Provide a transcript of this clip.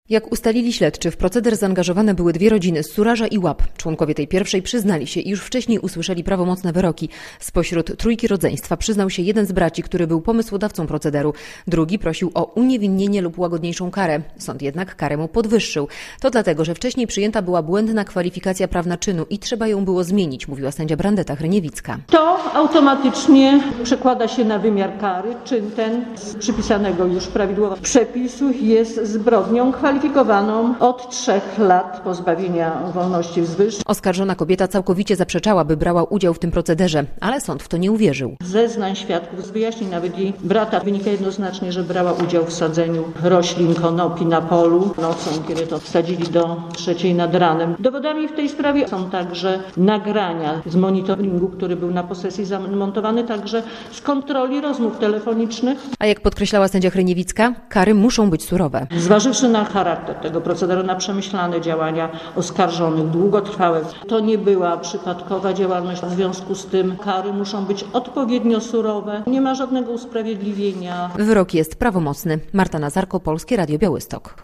Jak ustalili śledczy, w proceder zaangażowane były dwie rodziny z Suraża i Łap. Członkowie tej pierwszej przyznali się i już wcześniej usłyszeli prawomocne wyroki. Spośród trójki rodzeństwa przyznał się jeden z braci, który był pomysłodawcą procederu. Drugi prosił o uniewinnienie lub łagodniejszą karę. Sąd jednak karę mu podwyższył. To dlatego, że wcześniej przyjęta była błędna kwalifikacja prawna czynu i trzeba ją było zmienić, mówiła sędzia Brandeta Hryniewicka. To automatycznie przekłada się na wymiar kary. Czyn ten z przypisanego już prawidłowo przepisu jest zbrodnią kwalifikowaną od 3 lat pozbawienia wolności wzwyż. Oskarżona kobieta całkowicie zaprzeczała, by brała udział w tym procederze, ale sąd w to nie uwierzył. Z zeznań świadków, z wyjaśnień nawet jej brata wynika jednoznacznie, że brała udział w sadzeniu roślin konopi na polu nocą, kiedy to wsadzili do 3 nad ranem. Dowodami w tej sprawie są także nagrania z monitoringu, który był na posesji zamontowany, także z kontroli rozmów telefonicznych. A jak podkreślała sędzia Hryniewicka, kary muszą być surowe. Zważywszy na charakter tego procederu, na przemyślane działania oskarżonych, długotrwałe, to nie była przypadkowa działalność, w związku z tym kary muszą być odpowiednio surowe. Nie ma żadnego usprawiedliwienia. Wyrok jest prawomocny. Marta Nazarko, Polskie Radio Białystok.